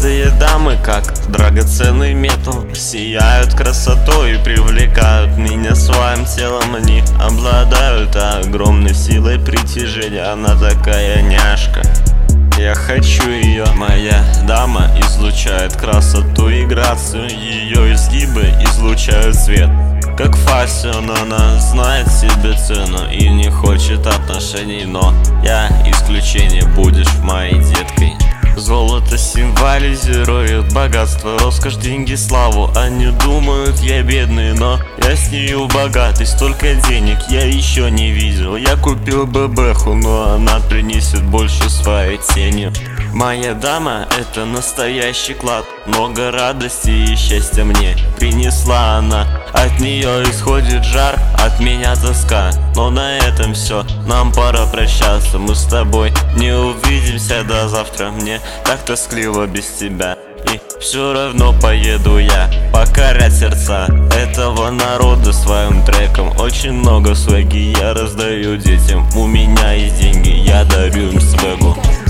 Золотые дамы, как драгоценный металл, сияют красотой и привлекают меня своим телом. Они обладают огромной силой притяжения. Она такая няшка, я хочу ее. Моя дама излучает красоту и грацию. Ее изгибы излучают свет, как фасион. Она знает себе цену и не хочет отношений, но я исключение, будешь моей деткой. Золото символизирует богатство, роскошь, деньги, славу. Они думают, я бедный, но я с нею богатый. Столько денег я еще не видел. Я купил бэбэху, но она принесет больше своей тени. Моя дама — это настоящий клад. Много радости и счастья мне принесла она. От нее исходит жар, от меня тоска. Но на этом все, нам пора прощаться. Мы с тобой не увидимся до завтра. Мне так тоскливо без тебя, и все равно поеду я покорять сердца этого народа своим треком. Очень много свеги я раздаю детям. У меня есть деньги, я дарю им свегу.